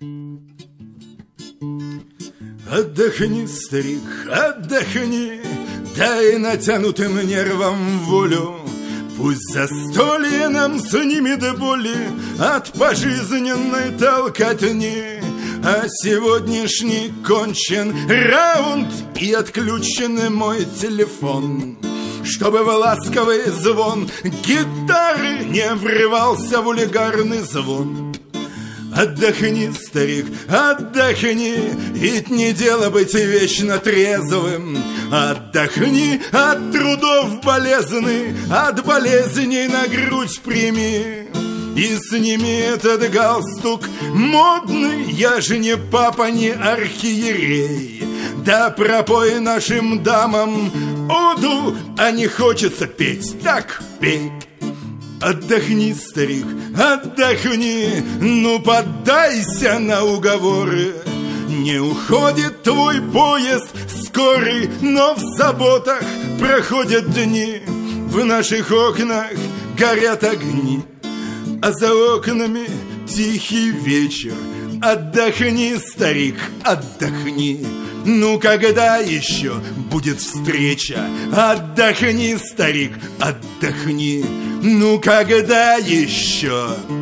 Отдохни, старик, отдохни, дай натянутым нервам волю. Пусть застолье нам снимет боли от пожизненной толкотни. А сегодняшний кончен раунд и отключен мой телефон, чтобы в ласковый звон гитары не врывался вульгарный звон. Отдохни, старик, отдохни, ведь не дело быть вечно трезвым. Отдохни от трудов болезны, от болезней на грудь прими. И сними этот галстук модный, я же не папа, не архиерей. Да пропой нашим дамам оду, а не хочется петь, так пей. Отдохни, старик, отдохни, ну поддайся на уговоры. Не уходит твой поезд скорый, но в заботах проходят дни. В наших окнах горят огни, а за окнами тихий вечер. Отдохни, старик, отдохни. Ну когда еще будет встреча? Отдохни, старик, отдохни. Ну когда еще?